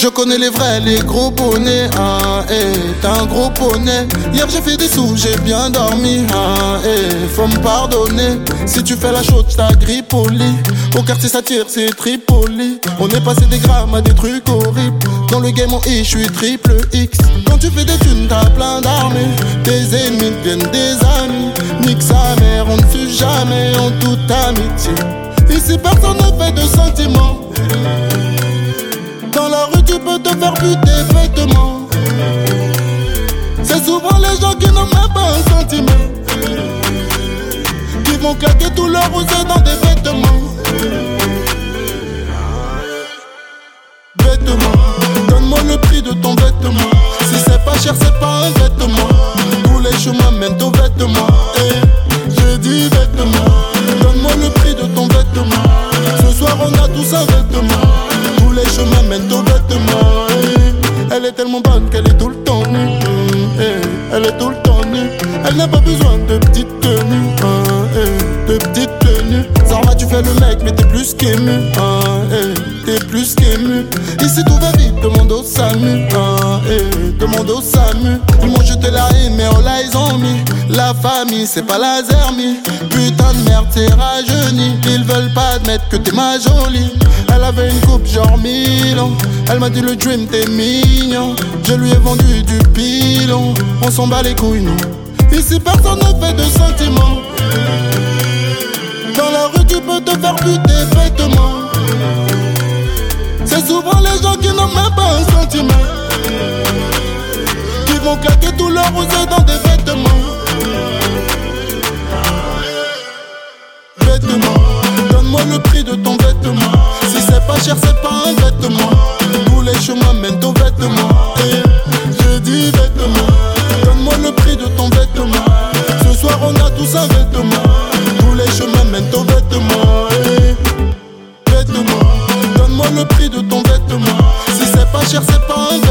Je connais les vrais, les gros bonnets, t'es un gros poney. Hier j'ai fait des sous, j'ai bien dormi, faut me pardonner. Si tu fais la chaude, j't'agrippe au lit. Au quartier ça tire, c'est Tripoli. On est passé des grammes à des trucs horribles. Dans le game en I, j'suis triple X. Quand tu fais des thunes, t'as plein d'armées. Tes ennemis deviennent des amis. Nique sa mère, on ne fut jamais en toute amitié. Ici personne ne fait de sentiments. Dans la rue tu peux te faire buter bêtement. C'est souvent les gens qui n'ont même pas un sentiment, qui vont claquer tout leur oseille dans des vêtements. Vêtements, donne-moi le prix de ton vêtement. Si c'est pas cher c'est pas un vêtement. Tous les chemins mènent aux vêtements. Je dis vêtements, donne-moi le prix de ton vêtement. Ce soir on a tous un vêtement. Tous les chemins mènent aux vêtements. Elle est tellement bonne qu'elle est tout le temps nue. Elle est tout le temps nue. Elle n'a pas besoin de petites tenues, de petites tenues. Zara tu fais le mec mais t'es plus qu'ému, t'es plus qu'ému. Ici tout va vite, demande au SAMU, demande au SAMU. Ils m'ont jeté la haine mais oh là ils ont mis la famille, c'est pas la zermie. Putain de merde t'es rajeuni. Ils veulent pas admettre que t'es ma jolie. Elle avait une coupe genre Milan. Elle m'a dit le dream t'es mignon. Je lui ai vendu du pilon. On s'en bat les couilles nous. Ici personne ne fait de sentiments. Dans la rue tu peux te faire buter bêtement. C'est souvent les gens qui n'ont même pas un sentiment, qui vont claquer tout leur oseille dans des vêtements. Vêtements, donne-moi le prix de ton vêtement. Si c'est pas cher c'est pas un vêtement. Tous les chemins mènent aux vêtements. Je dis vêtements, donne-moi le prix de ton vêtement. Ce soir on a tous un vêtement. Tous les chemins mènent aux vêtements. Vêtements, donne-moi le prix de ton vêtement. Si c'est pas cher c'est pas un